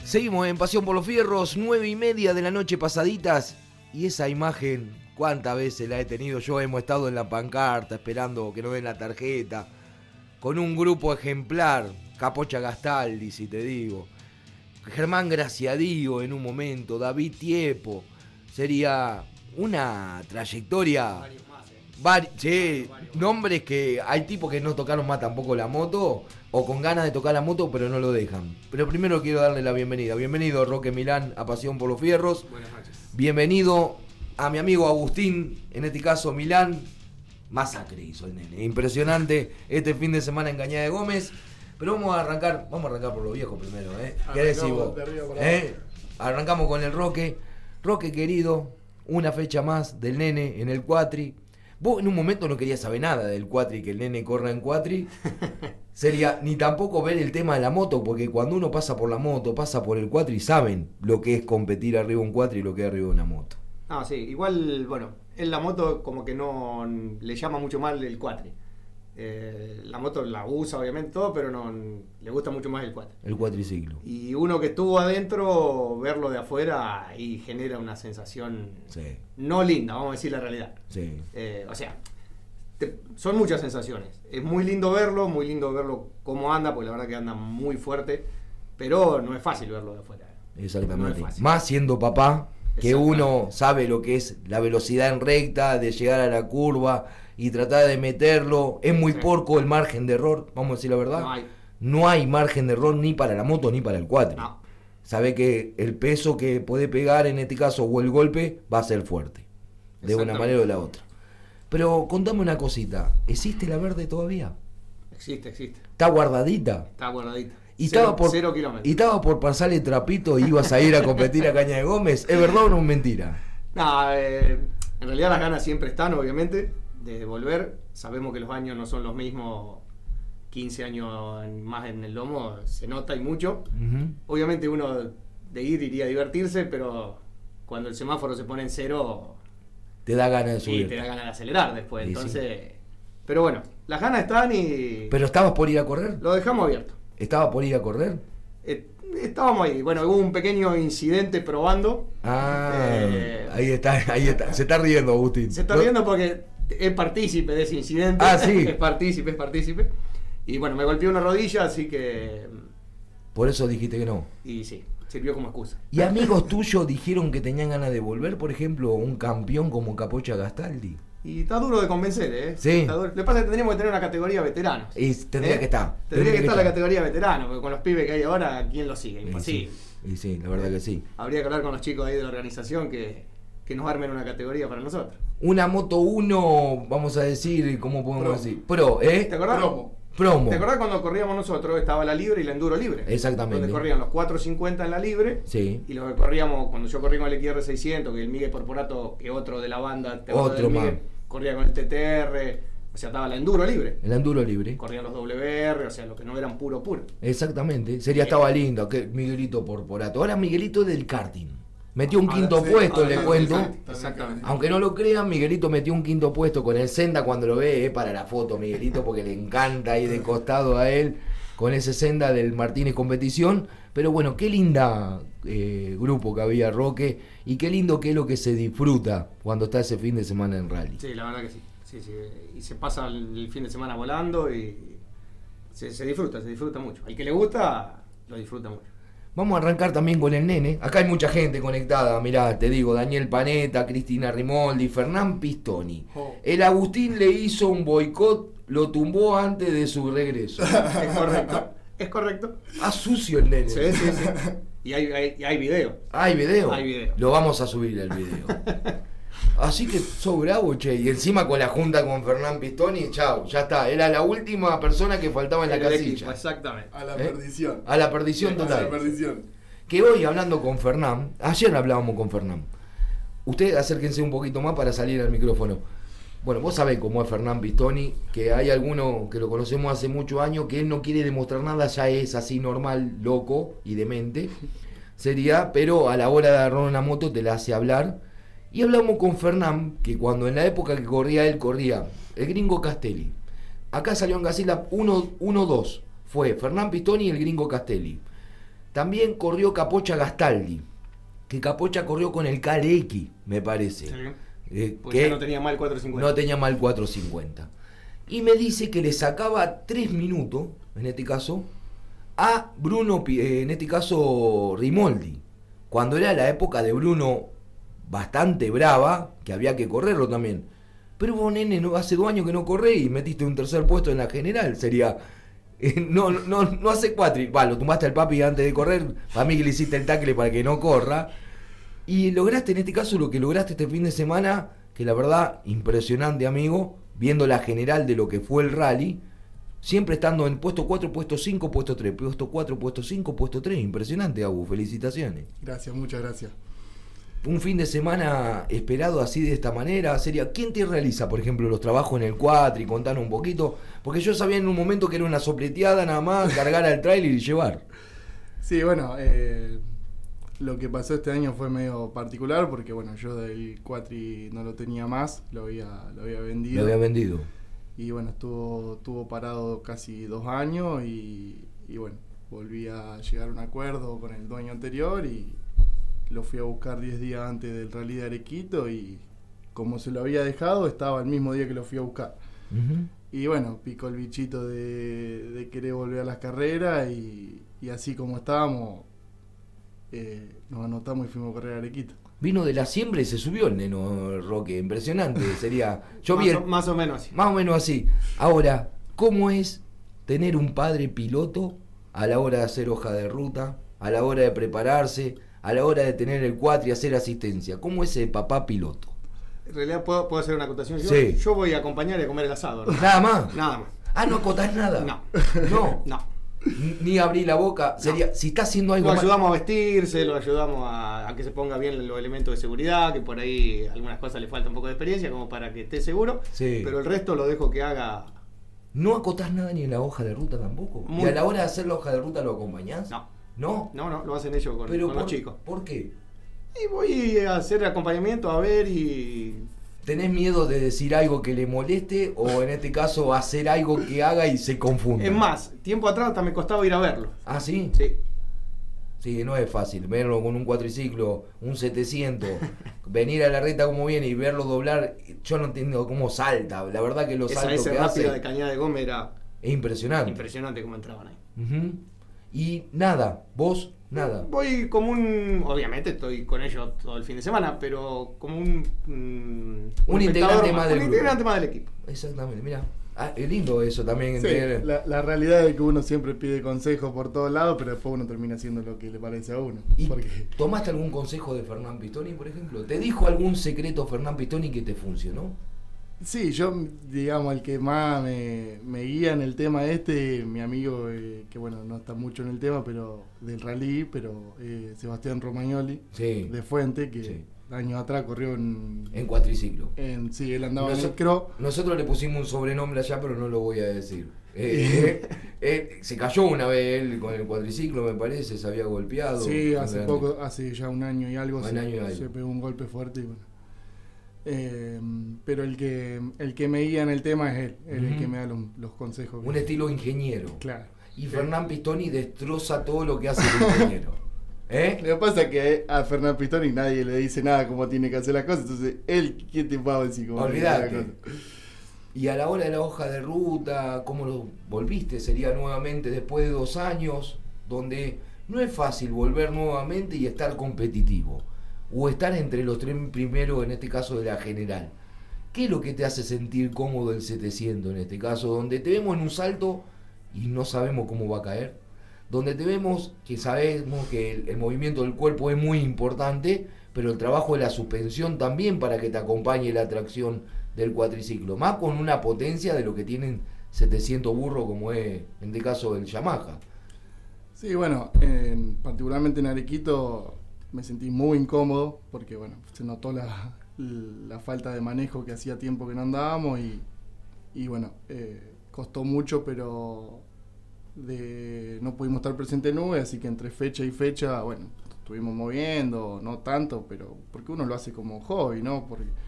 Seguimos en Pasión por los Fierros, 9:30 de la noche pasaditas. Y esa imagen, ¿cuántas veces la he tenido yo? Hemos estado en la pancarta esperando que nos den la tarjeta. Con un grupo ejemplar, Capocha Gastaldi, si te digo. Germán Graciadío en un momento, David Tiepo. Sería una trayectoria... Sí, nombres que hay tipos que no tocaron más tampoco la moto o con ganas de tocar la moto pero no lo dejan. Pero primero quiero darle la bienvenida. Bienvenido Roque Milán a Pasión por los Fierros. Buenas noches. Bienvenido a mi amigo Agustín, en este caso Milán. Masacre hizo el nene, impresionante este fin de semana en Cañada de Gómez. Pero vamos a arrancar por lo viejo primero, ¿Qué decís vos? Arrancamos con el Roque. Roque querido, una fecha más del nene en el cuatri. Vos en un momento no querías saber nada del cuatri, que el nene corra en cuatri. Sería ni tampoco ver el tema de la moto, porque cuando uno pasa por la moto, pasa por el cuatri, saben lo que es competir arriba de un cuatri y lo que es arriba de una moto. Ah, sí, igual, bueno, en la moto como que no le llama mucho mal el cuatri. La moto la usa obviamente todo, pero no le gusta mucho más el cuatri. El cuatriciclo. Y uno que estuvo adentro, verlo de afuera y genera una sensación no linda, vamos a decir la realidad. Sí. O sea, son muchas sensaciones. Es muy lindo verlo cómo anda, porque la verdad que anda muy fuerte, pero no es fácil verlo de afuera. Exactamente. No es más siendo papá, que uno sabe lo que es la velocidad en recta, de llegar a la curva y tratar de meterlo. Es muy porco el margen de error, vamos a decir la verdad. No hay margen de error ni para la moto ni para el cuatri. No. Sabe que el peso que puede pegar en este caso o el golpe va a ser fuerte, de una manera o de la otra. Pero contame una cosita, ¿existe la verde todavía? Existe. ¿Está guardadita? Está guardadita. Y 0 kilómetros. ¿Y estaba por pasarle trapito y ibas a ir a competir a Caña de Gómez? ¿Es verdad o no es mentira? No, en realidad las ganas siempre están, obviamente, de volver. Sabemos que los años no son los mismos, 15 años más en el lomo, se nota y mucho. Uh-huh. Obviamente uno de ir iría a divertirse, pero cuando el semáforo se pone en 0... Te da ganas de subir. Sí, te da ganas de acelerar después, entonces... Sí. Pero bueno, las ganas están y... ¿Pero estabas por ir a correr? Lo dejamos abierto. ¿Estaba por ir a correr? Estábamos ahí. Bueno, hubo un pequeño incidente probando. Ahí está. Se está riendo, Agustín. Se está riendo porque es partícipe de ese incidente. Sí. Es partícipe. Y bueno, me golpeé una rodilla, así que... Por eso dijiste que no. Y sí, sirvió como excusa. ¿Y amigos tuyos dijeron que tenían ganas de volver, por ejemplo, un campeón como Capocha Gastaldi? Y está duro de convencer, Sí. Lo que pasa es que tendríamos que tener una categoría veteranos. Y tendría que estar. Tendría que estar la categoría veteranos, porque con los pibes que hay ahora, ¿quién lo sigue? Imposible. Y sí, la verdad que sí. Habría que hablar con los chicos ahí de la organización que nos armen una categoría para nosotros. Una Moto 1, vamos a decir, ¿cómo podemos decir? Pro, ¿Te acordás? Promo. ¿Te acordás cuando corríamos nosotros? Estaba la libre y la enduro libre. Exactamente. Donde corrían los 450 en la libre. Sí. Y los que corríamos, cuando yo corrí con el XR600, que el Miguel Porporato, que otro de la banda, otro más. Corría con el TTR, o sea, estaba la enduro libre. El enduro libre. Corrían los WR, o sea, los que no eran puro. Exactamente. Estaba lindo, que Miguelito Porporato. Ahora Miguelito del karting. Metió un quinto puesto, le cuento. Exactamente. Aunque no lo crean, Miguelito metió un quinto puesto con el Senda cuando lo ve, para la foto, Miguelito, porque le encanta ir de costado a él con ese Senda del Martínez Competición. Pero bueno, qué linda grupo que había, Roque, y qué lindo que es lo que se disfruta cuando está ese fin de semana en rally. Sí, la verdad que sí. Y se pasa el fin de semana volando y se disfruta mucho. Al que le gusta, lo disfruta mucho. Vamos a arrancar también con el nene. Acá hay mucha gente conectada, mirá, te digo, Daniel Panetta, Cristina Rimoldi, Fernán Pistoni. El Agustín le hizo un boicot, lo tumbó antes de su regreso. Es correcto. Sucio el nene. Sí. Y hay video. ¿Hay video? Hay video. Lo vamos a subir el video. Así que sos bravo, che. Y encima con la junta con Fernán Pistoni, chau, ya está. Era la última persona que faltaba en la casilla. Equipo, exactamente. A la perdición. A la perdición total. A la perdición. Que hoy hablando con Fernán, ayer hablábamos con Fernán. Ustedes acérquense un poquito más para salir al micrófono. Bueno, vos sabés cómo es Fernán Pistoni, que hay alguno que lo conocemos hace muchos años, que él no quiere demostrar nada, ya es así normal, loco y demente. Sería, pero a la hora de agarrar una moto te la hace hablar. Y hablamos con Fernán, que cuando en la época que corría él, corría el Gringo Castelli. Acá salió en Gasila 1-2. Fue Fernán Pistoni y el Gringo Castelli. También corrió Capocha Gastaldi, que Capocha corrió con el KLX, me parece. Sí. Pues que ya no tenía mal 450. No tenía mal 450. Y me dice que le sacaba 3 minutos, en este caso, a Bruno, en este caso Rimoldi, cuando era la época de Bruno bastante brava, que había que correrlo también. Pero vos, nene, hace 2 años que no corré y metiste un tercer puesto en la general, sería... no hace 4, lo tumbaste al papi antes de correr, para mí que le hiciste el tackle para que no corra, y lograste en este caso lo que lograste este fin de semana, que la verdad, impresionante, amigo, viendo la general de lo que fue el rally, siempre estando en puesto 4, puesto 5, puesto 3, puesto 4, puesto 5, puesto 3, impresionante, Abu, felicitaciones. Gracias, muchas gracias. Un fin de semana esperado así de esta manera, sería, ¿quién te realiza, por ejemplo, los trabajos en el cuatri? Contanos un poquito, porque yo sabía en un momento que era una sopleteada nada más, cargar al trailer y llevar. Sí, bueno, lo que pasó este año fue medio particular, porque bueno, yo del cuatri no lo tenía más, lo había vendido. Lo había vendido. Y bueno, estuvo parado casi 2 años y bueno, volví a llegar a un acuerdo con el dueño anterior y lo fui a buscar 10 días antes del rally de Arequito y como se lo había dejado, estaba el mismo día que lo fui a buscar. Uh-huh. Y bueno, picó el bichito de querer volver a las carreras y así como estábamos, nos anotamos y fuimos a correr a Arequito. Vino de la siembra y se subió el neno, Roque, impresionante, sería... Yo más o menos así. Más o menos así. Ahora, ¿cómo es tener un padre piloto a la hora de hacer hoja de ruta, a la hora de prepararse, a la hora de tener el cuatri y hacer asistencia? ¿Cómo es el papá piloto? En realidad, ¿puedo hacer una acotación? Sí. Yo voy a acompañar y a comer el asado, ¿no? ¿Nada más? Nada más. Ah, ¿no acotás nada? No. No. No. Ni abrir la boca. Sería, no. Si está haciendo algo lo ayudamos a vestirse, lo ayudamos a que se ponga bien los elementos de seguridad, que por ahí algunas cosas le falta un poco de experiencia como para que esté seguro, sí. Pero el resto lo dejo que haga. ¿No acotás nada ni en la hoja de ruta tampoco? ¿Y a la hora de hacer la hoja de ruta lo acompañás? No, lo hacen ellos con los chicos. ¿Por qué? Y voy a hacer acompañamiento, a ver y... ¿Tenés miedo de decir algo que le moleste o en este caso hacer algo que haga y se confunda? Es más, tiempo atrás hasta me costaba ir a verlo. ¿Ah, sí? Sí. Sí, no es fácil verlo con un cuatriciclo, un 700, venir a la recta como viene y verlo doblar, yo no entiendo cómo salta, la verdad que los saltos que hace... Esa de Cañada de Gómez era... Es impresionante. Impresionante cómo entraban ahí. Uh-huh. Y nada, vos, nada. Voy como obviamente estoy con ellos todo el fin de semana, pero como un integrante más del grupo. Un integrante más del equipo. Exactamente, mira. Es lindo eso también. Sí, la realidad es que uno siempre pide consejos por todos lados, pero después uno termina haciendo lo que le parece a uno. ¿Y tomaste algún consejo de Fernán Pistoni, por ejemplo? ¿Te dijo algún secreto Fernán Pistoni que te funcionó? Sí, yo, digamos, el que más me guía en el tema mi amigo, que bueno, no está mucho en el tema, pero del rally, pero Sebastián Romagnoli, sí, de Fuente, que... Sí. Años atrás corrió en cuatriciclo. Sí, él andaba en el CRO. Nosotros le pusimos un sobrenombre allá, pero no lo voy a decir. Se cayó una vez él con el cuatriciclo, me parece, se había golpeado. Sí, hace poco, hace ya un año y algo, se pegó un golpe fuerte y bueno. Pero el que me guía en el tema es él, el que me da los consejos. Un estilo ingeniero. Claro. Y Fernán Pistoni destroza todo lo que hace el ingeniero. Lo que pasa es que a Fernán Pistoni nadie le dice nada cómo tiene que hacer las cosas, entonces él, ¿quién te va a decir cómo tiene que hacer las cosas? Y a la hora de la hoja de ruta, ¿cómo lo volviste? Sería nuevamente después de 2 años, donde no es fácil volver nuevamente y estar competitivo, o estar entre los 3 primeros, en este caso de la general. ¿Qué es lo que te hace sentir cómodo el 700 en este caso, donde te vemos en un salto y no sabemos cómo va a caer? Donde te vemos que sabemos que el movimiento del cuerpo es muy importante, pero el trabajo de la suspensión también para que te acompañe la tracción del cuatriciclo, más con una potencia de lo que tienen 700 burros como es en este caso el Yamaha. Sí, bueno, particularmente en Arequito me sentí muy incómodo porque bueno, se notó la falta de manejo, que hacía tiempo que no andábamos y bueno, costó mucho, pero no pudimos estar presentes en nube, así que entre fecha y fecha, bueno, estuvimos moviendo, no tanto, pero porque uno lo hace como hobby, ¿no?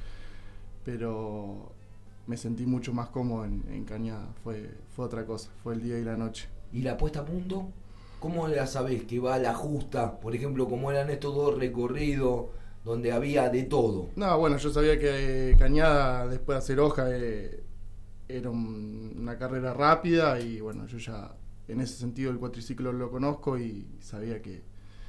Pero me sentí mucho más cómodo en Cañada, fue otra cosa, fue el día y la noche. ¿Y la puesta a punto? ¿cómo la sabés que va a la justa? Por ejemplo, como eran estos 2 recorridos donde había de todo. No, bueno, yo sabía que Cañada, después de hacer hoja, era una carrera rápida y bueno, yo ya en ese sentido el cuatriciclo lo conozco y sabía que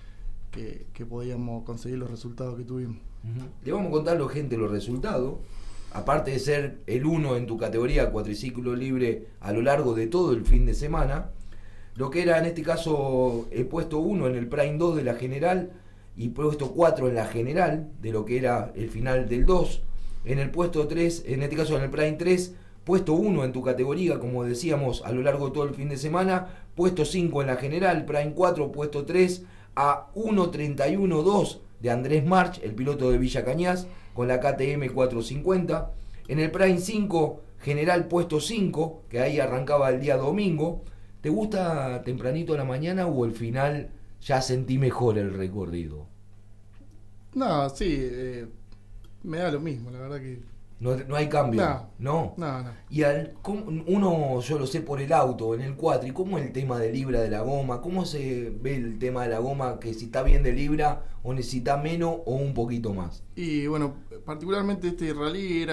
podíamos conseguir los resultados que tuvimos. Le vamos a contar, gente, los resultados. Aparte de ser el 1 en tu categoría cuatriciclo libre a lo largo de todo el fin de semana, lo que era en este caso el puesto 1 en el Prime 2 de la general y puesto 4 en la general de lo que era el final del 2, en el puesto 3, en este caso en el Prime 3, puesto 1 en tu categoría, como decíamos, a lo largo de todo el fin de semana, puesto 5 en la general, Prime 4, puesto 3, a 1.31.2 de Andrés March, el piloto de Villa Cañas, con la KTM 450. En el Prime 5, general puesto 5, que ahí arrancaba el día domingo. ¿Te gusta tempranito a la mañana o el final ya sentí mejor el recorrido? No, sí, me da lo mismo, la verdad que... No hay cambio. No. Y uno, yo lo sé por el auto, en el cuatri, ¿cómo es el tema de libra de la goma? ¿Cómo se ve el tema de la goma? Que si está bien de libra o necesita menos o un poquito más. Y bueno, particularmente este rally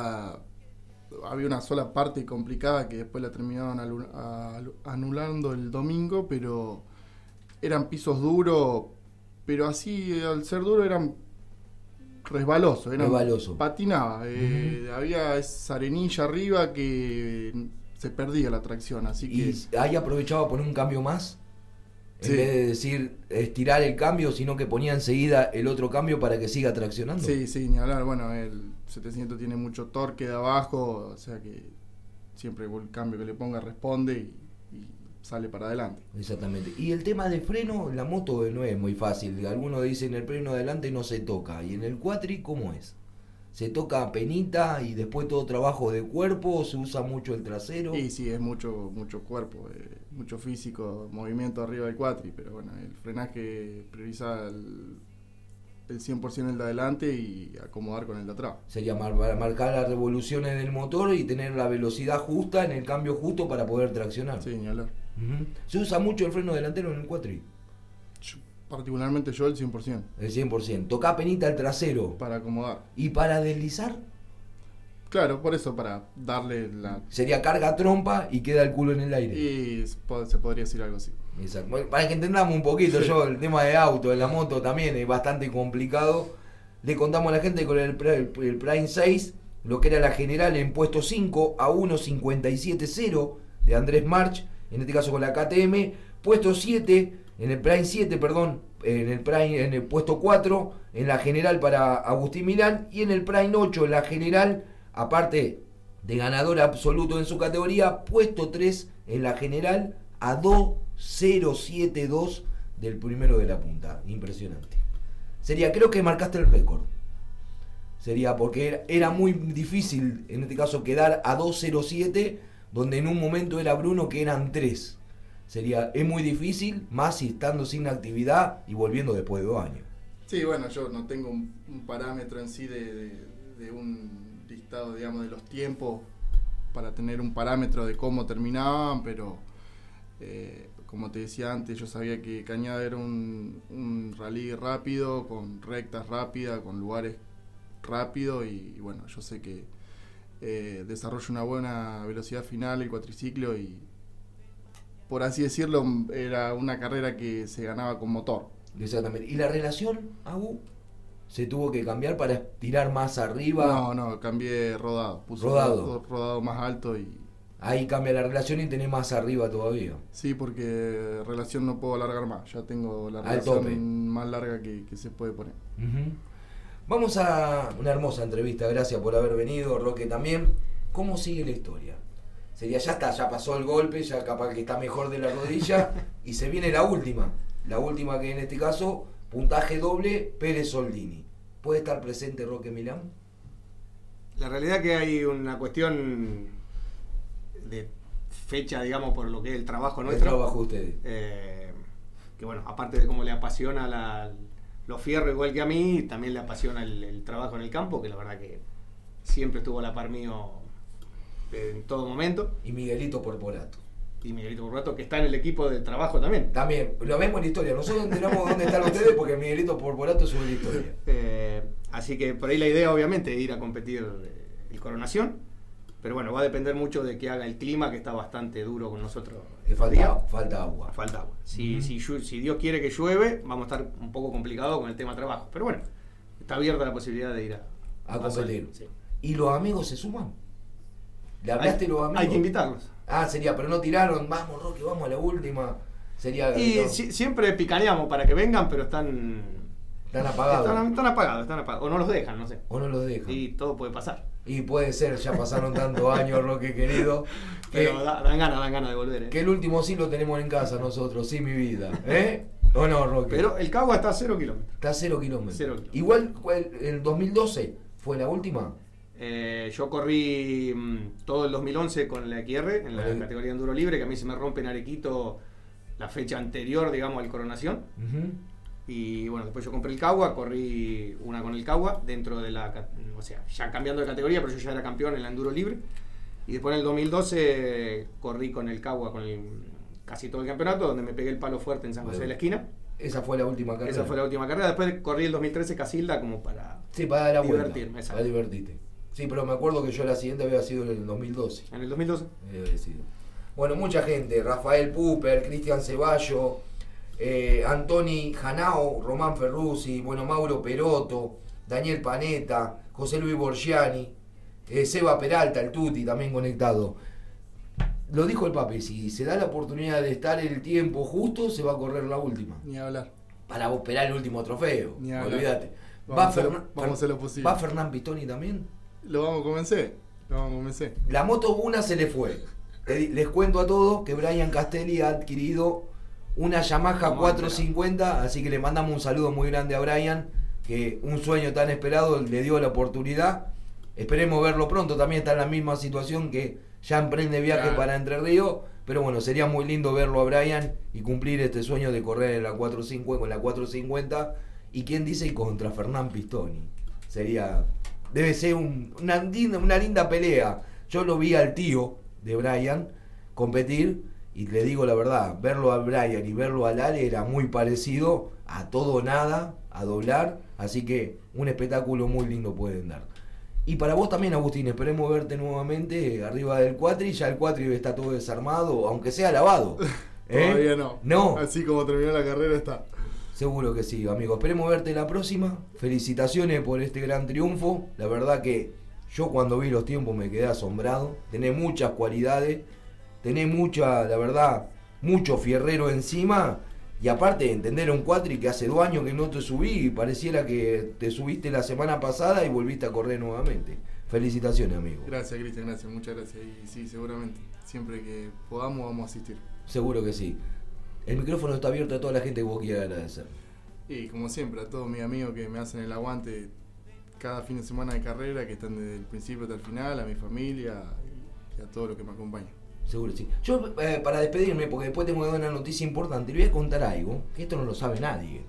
había una sola parte complicada que después la terminaron anulando el domingo, pero eran pisos duros, pero así al ser duro eran resbalosos, patinaba, había esa arenilla arriba que se perdía la tracción, así que... ¿Y ahí aprovechaba poner un cambio más? Sí. En vez de decir estirar el cambio, sino que ponía enseguida el otro cambio para que siga traccionando. Sí, ni hablar. Bueno, el 700 tiene mucho torque de abajo, o sea que siempre el cambio que le ponga responde y sale para adelante. Exactamente. Y el tema de freno, la moto no es muy fácil. Algunos dicen el freno de adelante no se toca. ¿Y en el cuatri cómo es? ¿Se toca penita y después todo trabajo de cuerpo? ¿Se usa mucho el trasero? Sí, es mucho cuerpo, mucho físico, movimiento arriba del cuatri, pero bueno, el frenaje prioriza el 100% el de adelante y acomodar con el de atrás. Sería marcar las revoluciones del motor y tener la velocidad justa en el cambio justo para poder traccionar. Sí, ni hablar. ¿Se usa mucho el freno delantero en el cuatri? Particularmente yo el 100%. El 100%. ¿Toca penita el trasero? Para acomodar. ¿Y para deslizar? Claro, por eso, para darle la... Sería carga trompa y queda el culo en el aire. Y se podría decir algo así. Exacto. Bueno, para que entendamos un poquito, sí. El tema de auto, de la moto también es bastante complicado. Le contamos a la gente con el Prime 6, lo que era la general en puesto 5 a 1.57.0 de Andrés March, en este caso con la KTM, puesto 7, en el Prime 7, perdón, en el puesto 4, en la general para Agustín Milán, y en el Prime 8, en la general, aparte de ganador absoluto en su categoría, puesto 3 en la general a 2.072 del primero de la punta. Impresionante. Sería, creo que marcaste el récord. Sería porque era muy difícil, en este caso, quedar a 2.07, donde en un momento era Bruno que eran 3. Es muy difícil, más si estando sin actividad y volviendo después de 2 años. Sí, bueno, yo no tengo un parámetro en sí de un listado, digamos, de los tiempos para tener un parámetro de cómo terminaban, pero como te decía antes, yo sabía que Cañada era un rally rápido, con rectas rápidas, con lugares rápidos y bueno, yo sé que desarrolla una buena velocidad final el cuatriciclo y por así decirlo era una carrera que se ganaba con motor. Exactamente. ¿Y la relación, Agu? ¿Se tuvo que cambiar para tirar más arriba? No, cambié rodado. Puse rodado más alto y... Ahí cambia la relación y tenés más arriba todavía. Sí, porque relación no puedo alargar más. Ya tengo la al relación tope. Más larga que se puede poner. Vamos a una hermosa entrevista. Gracias por haber venido, Roque también. ¿Cómo sigue la historia? Sería, ya está, ya pasó el golpe, ya capaz que está mejor de la rodilla y se viene la última que en este caso, puntaje doble, Pérez Soldini. ¿Puede estar presente Roque Milán? La realidad que hay una cuestión de fecha, digamos, por lo que es el trabajo nuestro. El trabajo de ustedes. Que bueno, aparte de cómo le apasiona los fierros igual que a mí, también le apasiona el trabajo en el campo, que la verdad que siempre estuvo a la par mío en todo momento. Y Miguelito Porpolato. y Miguelito Porporato, que está en el equipo de trabajo también. También, lo vemos en la historia. Nosotros enteramos dónde están ustedes porque Miguelito Porporato sube la historia. Así que por ahí la idea, obviamente, es ir a competir el Coronación. Pero bueno, va a depender mucho de que haga el clima, que está bastante duro con nosotros. Falta agua. Falta agua. Si Dios quiere que llueve, vamos a estar un poco complicado con el tema trabajo. Pero bueno, está abierta la posibilidad de ir a competir. Sí. ¿Y los amigos se suman? ¿Le hablaste los amigos? Hay que invitarlos. Sería, pero no tiraron, vamos Roque, vamos a la última. Sería. Y siempre picaneamos para que vengan, pero están apagados. Están apagados. O no los dejan, no sé. O no los dejan. Y todo puede pasar. Y puede ser, ya pasaron tantos años, Roque querido. Pero dan ganas de volver. Que el último sí lo tenemos en casa nosotros, sí, mi vida. ¿O no, Roque? Pero el Cagua está a 0 kilómetros. Está a 0 kilómetros. 0 kilómetros. Igual, el 2012 fue la última. Yo corrí todo el 2011 con la XR en la categoría enduro libre, que a mí se me rompe en Arequito la fecha anterior, digamos, al Coronación. Y bueno, después yo compré el Cagua, corrí una con el Cagua dentro de o sea, ya cambiando de categoría, pero yo ya era campeón en la enduro libre. Y después en el 2012 corrí con el Cagua casi todo el campeonato, donde me pegué el palo fuerte en San José de la Esquina. Esa fue la última carrera. Esa fue la última carrera. Después corrí el 2013 Casilda como para dar la divertirme. Vuelta, para divertirte. Sí, pero me acuerdo que yo la siguiente había sido en el 2012. ¿En el 2012? Había sido. Bueno, mucha gente. Rafael Puper, Cristian Ceballo, Antoni Janao, Román Ferruzzi, bueno, Mauro Perotto, Daniel Panetta, José Luis Borgiani, Seba Peralta, el Tuti también conectado. Lo dijo el papi, si se da la oportunidad de estar el tiempo justo, se va a correr la última. Ni hablar. Para esperar el último trofeo. Ni hablar. Olvídate. Vamos a hacer lo posible. ¿Va Fernán Pistoni también? Lo vamos a convencer. La moto una se le fue. Les cuento a todos que Brian Castelli ha adquirido una Yamaha 450, así que le mandamos un saludo muy grande a Brian, que un sueño tan esperado le dio la oportunidad. Esperemos verlo pronto, también está en la misma situación que ya emprende viaje para Entre Ríos, pero bueno, sería muy lindo verlo a Brian y cumplir este sueño de correr en la 450, con la 450, y quién dice, y contra Fernán Pistoni. Debe ser una linda pelea. Yo lo vi al tío de Brian competir y le digo la verdad, verlo a Brian y verlo a Lale era muy parecido a todo o nada, a doblar, así que un espectáculo muy lindo pueden dar. Y para vos también, Agustín, esperemos verte nuevamente arriba del cuatri. Ya el cuatri está todo desarmado, aunque sea lavado. Todavía no. No. Así como terminó la carrera está. Seguro que sí, amigo. Esperemos verte la próxima. Felicitaciones por este gran triunfo. La verdad que yo cuando vi los tiempos me quedé asombrado. Tenés muchas cualidades. Tenés la verdad, mucho fierrero encima. Y aparte de entender un cuatri que hace 2 años que no te subí y pareciera que te subiste la semana pasada y volviste a correr nuevamente. Felicitaciones, amigo. Gracias, Cristian, gracias, muchas gracias. Y sí, seguramente, siempre que podamos vamos a asistir. Seguro que sí. El micrófono está abierto a toda la gente que vos quieras agradecer. Y como siempre, a todos mis amigos que me hacen el aguante cada fin de semana de carrera, que están desde el principio hasta el final, a mi familia y a todo lo que me acompaña. Seguro que sí. Yo, para despedirme, porque después tengo que dar una noticia importante, le voy a contar algo, que esto no lo sabe nadie.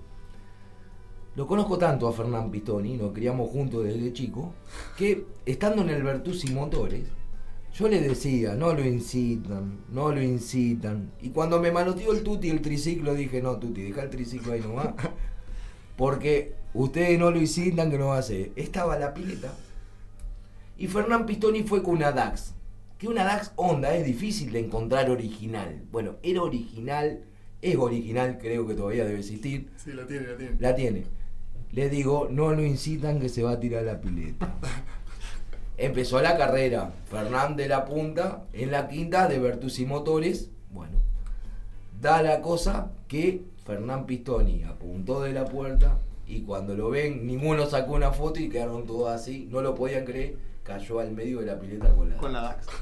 Lo conozco tanto a Fernán Pistoni, nos criamos juntos desde chico, que estando en el Bertuzzi Motores, yo le decía, no lo incitan. Y cuando me manoteó el Tuti el triciclo, dije, no, Tuti, deja el triciclo ahí nomás. Porque ustedes no lo incitan, que no va a hacer. Estaba la pileta. Y Fernán Pistoni fue con una DAX. Que una DAX Honda es difícil de encontrar original. Bueno, era original, es original, creo que todavía debe existir. Sí, la tiene. La tiene. Le digo, no lo incitan que se va a tirar la pileta. Empezó la carrera, Fernán de la punta, en la quinta de Bertuzzi Motores. Bueno, da la cosa que Fernán Pistoni apuntó de la puerta y cuando lo ven, ninguno sacó una foto y quedaron todos así, no lo podían creer, cayó al medio de la pileta con la DAX.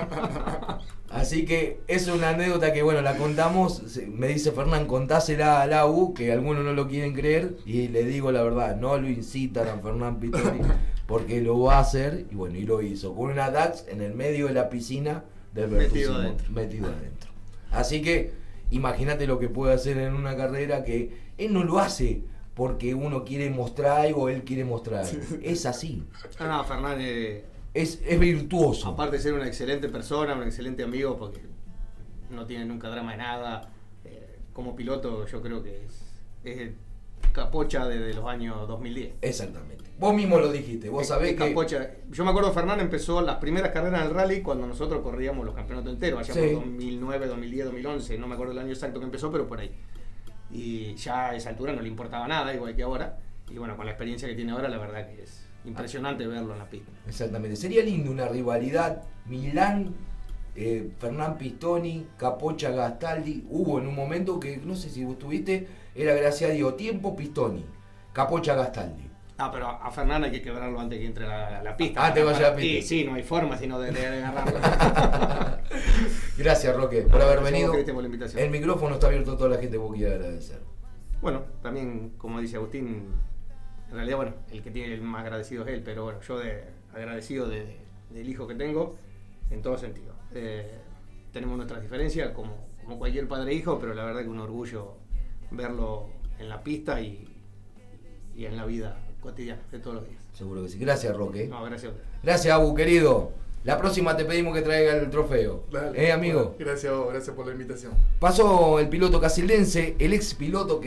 Así que es una anécdota que, bueno, la contamos, me dice Fernán, contásela a Lau, que algunos no lo quieren creer, y le digo la verdad, no lo incitan a Fernán Pistoni, porque lo va a hacer, y bueno, y lo hizo, con una DAX en el medio de la piscina del Bertuzzi metido adentro. Así que, imagínate lo que puede hacer en una carrera que él no lo hace porque uno quiere mostrar algo, él quiere mostrar algo. Es así. No, Fernán es virtuoso. Aparte de ser una excelente persona, un excelente amigo, porque no tiene nunca drama de nada. Como piloto yo creo que es el Capocha desde los años 2010. Exactamente. Vos mismo lo dijiste, vos sabés que... Capocha. Yo me acuerdo, Fernán empezó las primeras carreras del rally cuando nosotros corríamos los campeonatos enteros, allá por 2009, 2010, 2011, no me acuerdo el año exacto que empezó, pero por ahí. Y ya a esa altura no le importaba nada, igual que ahora. Y bueno, con la experiencia que tiene ahora, la verdad que es impresionante verlo en la pista. Exactamente. Sería lindo una rivalidad Milán, Fernán Pistoni, Capocha Gastaldi. Hubo en un momento que, no sé si vos tuviste, era gracias a Dios, tiempo Pistoni, Capocha Gastaldi. Pero a Fernán hay que quebrarlo antes que entre la pista. Antes que vaya a la pista. Sí, no hay forma sino de agarrarlo. Gracias, Roque, por haber venido. Por la invitación. El micrófono está abierto a toda la gente que vos quieras agradecer. Bueno, también, como dice Agustín, en realidad, bueno, el que tiene el más agradecido es él, pero bueno, yo agradecido del hijo que tengo, en todo sentido. Tenemos nuestras diferencias, como cualquier padre e hijo, pero la verdad que un orgullo verlo en la pista y en la vida cotidiana de todos los días. Seguro que sí. Gracias, Roque. No, gracias. Gracias, Abu, querido. La próxima te pedimos que traiga el trofeo. Dale, amigo. Bueno, gracias por la invitación. Pasó el piloto casildense, el ex piloto que